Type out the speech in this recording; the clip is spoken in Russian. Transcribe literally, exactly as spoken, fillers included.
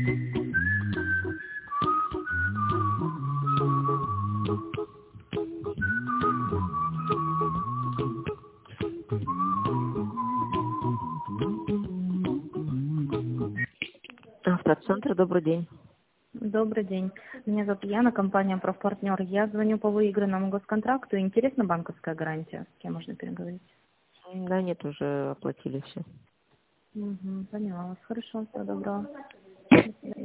Автоцентр, добрый день. Добрый день. Меня зовут Яна, компания «Профпартнер». Я звоню по выигранному госконтракту. Интересна банковская гарантия? С кем можно переговорить? Да нет, уже оплатили все. Угу, поняла вас. Хорошо, всего доброго.